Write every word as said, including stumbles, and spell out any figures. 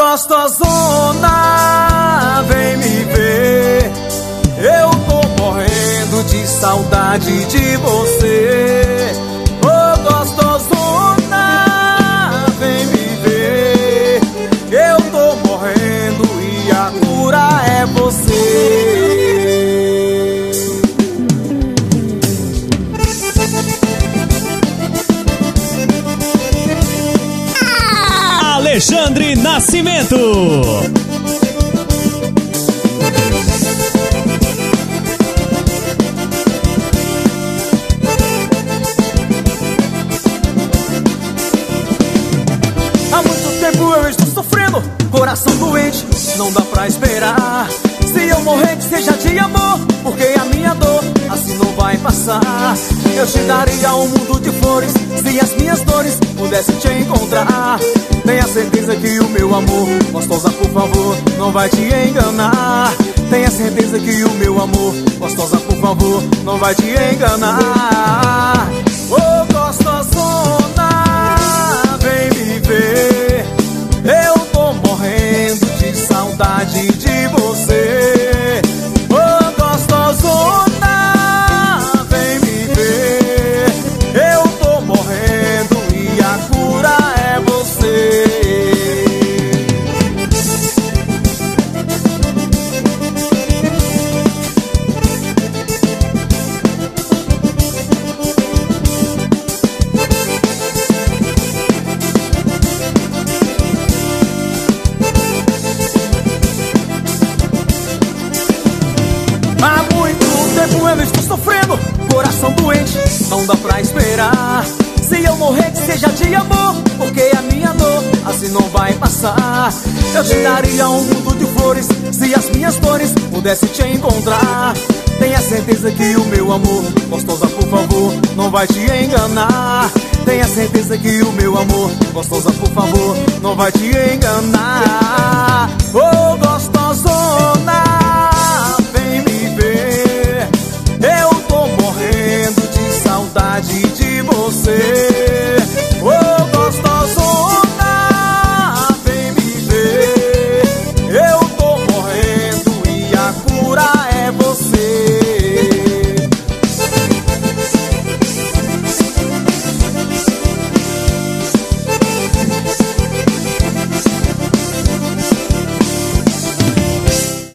gostosona, vem me ver. Eu tô morrendo de saudade de você. Ô gostosona, vem me ver. Eu tô morrendo e a cura é você. Alexandre Nascimento. Há muito tempo eu estou sofrendo, coração doente, não dá pra esperar. Se eu morrer que seja de amor, porque a minha dor assim não vai passar. Eu te daria um mundo de flores, se as minhas dores pudessem te encontrar. Tenha certeza que o meu amor, gostosa por favor, não vai te enganar. Tenha certeza que o meu amor, gostosa por favor, não vai te enganar. Ô oh, gostosona, vem me ver. Eu tô morrendo de saudade de você. Ô oh, gostosona, vem me ver. Eu tô morrendo e a cura é você. Há muito tempo eu estou sofrendo, coração doente, não dá pra esperar. Se eu morrer que seja de amor, porque a minha dor assim não vai passar. Eu te daria um mundo de flores, se as minhas dores pudessem te encontrar. Tenha certeza que o meu amor, gostosa por favor, não vai te enganar. Tenha certeza que o meu amor, gostosa por favor, não vai te enganar. Ô oh, gostosona, vem me ver. Eu tô morrendo de saudade de você.